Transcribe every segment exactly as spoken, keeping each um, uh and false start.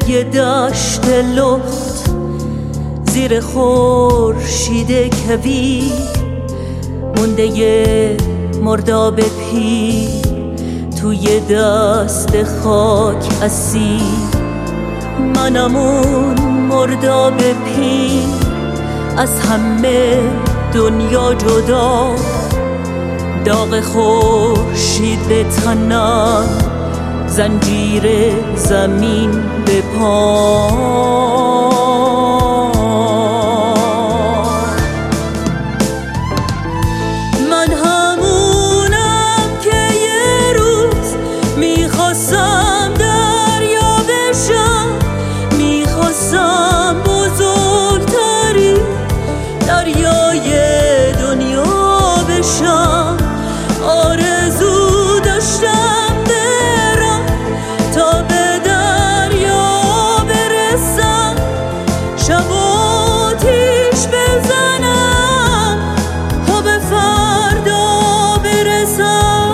یه دشت لخت زیر خورشید کویر، مونده یه مرداب پیر توی دست خاک اسیر. منم اون مرداب پیر، از همه دنیا جدا، داغ خورشید به تنم، زنجیر زمین به پا. من همونم که یه روز میخواستم دریا بشم، میخواستم بزرگتری دریای دنیا بشم. آرزو داشتم برم تا به دریا برسم، شب آتیش بزنم تا به فردا برسم.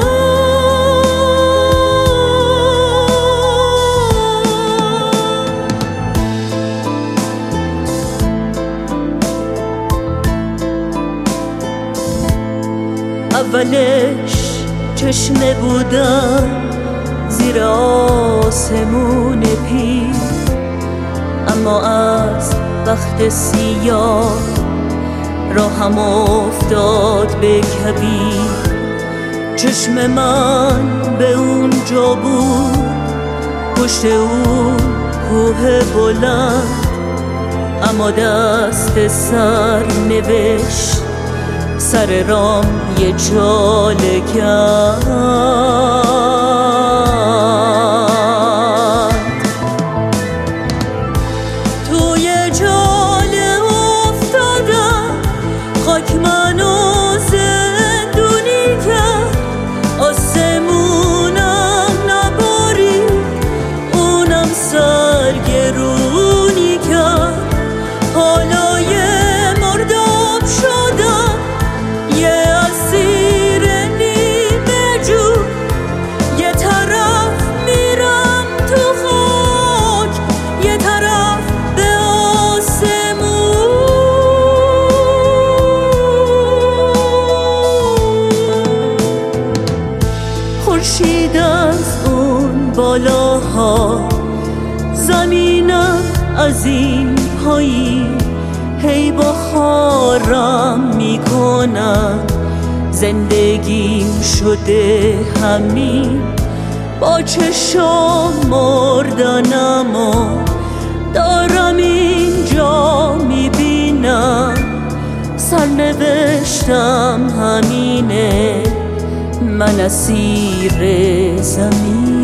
اولش چشمه بودم زیر آسمون پیر، اما از وقت سیاه راهم افتاد به کبیر. چشم من به اونجا بود، پشت اون کوه بلند، اما دست سر نوشت سر رام یه چاله کند. توی چاله افتادم، خاک منو زندونی کرد، آسمونم نبارید، اونم سرگرونی کرد. حالا یه مرداب شدم، یه اسیر نیمه جو، یه طرف میرم تو خاک، یه طرف به آسمون. خورشید از اون بالاها، زمینم از این پایین، هی با خارم میکنم. زندگیم شده همین، با چشم مردنم و دارم اینجا میبینم. سرنوشتم همینه، من اسیر زمین.